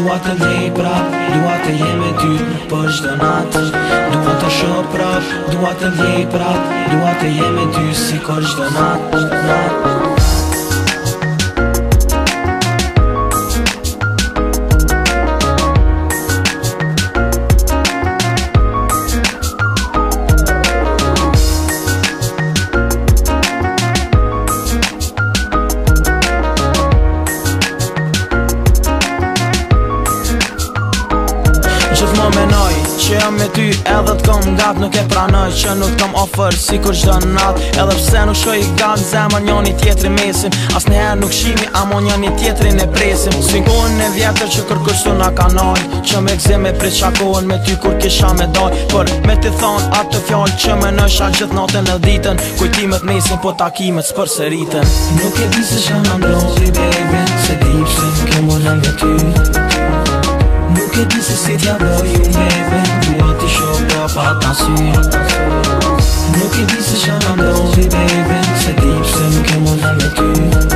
dua të ndjej prap, dua të jem me ty për çdo natë. Dua të shoh prap, dua të ndjej prap, dua të jem me ty si kur çdo natë. Gjithmonë menoj që jam me ty edhe t'kom gat. Nuk e pranoj që nuk t'kom ofër si kur çdo nat. Edhe pse nuk shkoj gat zemër njoni tjetri mesim, as njëherë nuk shimi amo njoni tjetrin e presim. Swingohen e vjetër që kërkush tu na kanoj, që me gzim e prit qakohen me ty kur kisha me doj. Por me ti thon atë fjallë që menojsha gjithë natën e ditën, kujtimet mesin po takimet s'përsëritën. Nuk e di se ç'a na ndodhi baby, se di pse nuk e morëm me ty. Nuk e di se si t'ja bëj unë baby, dua t'i shoh prap ata sy. Nuk e di se ç'a na ndodhi baby, se di pse nuk e morëm me ty.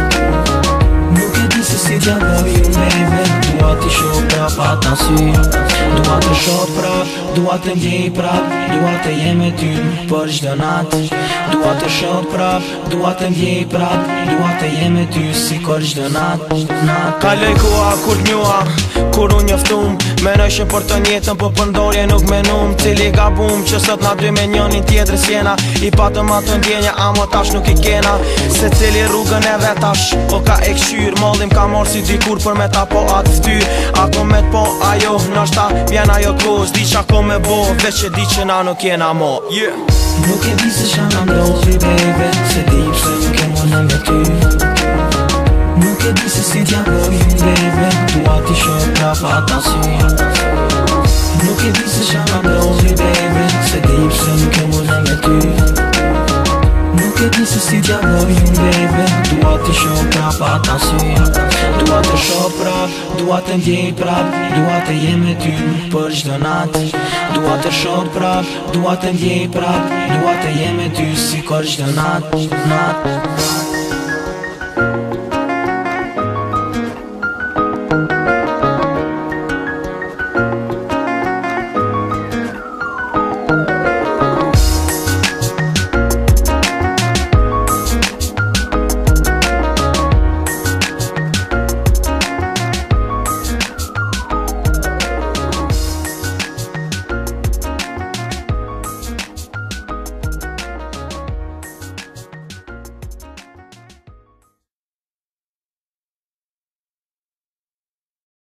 Nuk e di se si t'ja bëj unë baby, dua t'i shoh prap ata sy. Dua të shoh prap, dua të ndjej prap, dua të jem me ty për çdo natë. Dua të shoh prap, dua të ndjej prap, dua të jem me ty si kur çdo natë. Kaloj koha kur t'njoha, kur unë njoftum, menoj që për të njetën po pëndorje nuk menum. Cili gabum që sot na dy me njënin tjetër s'jena, i patëm atë ndjenja amo tash nuk i kena. Se cili rrugën e vetash o ka e këshyr, mollim ka marrë si dikur për me ta po atë ftyr. Ako me t'po ajo, nashta vjen ajo kohë, s'di qa ko me bo, veç që di që na nuk jena mo. Nuk e di se ç'a na ndodhi baby, se di pse nuk e morëm me ty. Nuk e di se si t'ja bëj unë baby, dua t'i shoh prap ata sy. Nuk e di se ç'a na ndodhi baby, se di pse nuk e morëm me ty. Nuk e di se si t'ja bëj unë baby, dua t'i shoh prap ata sy. Dua të shoh prap, dua të ndjej prap, dua të jem me ty për çdo natë. Dua të shoh prap, dua të ndjej prap, dua të jem me ty si kur çdo natë.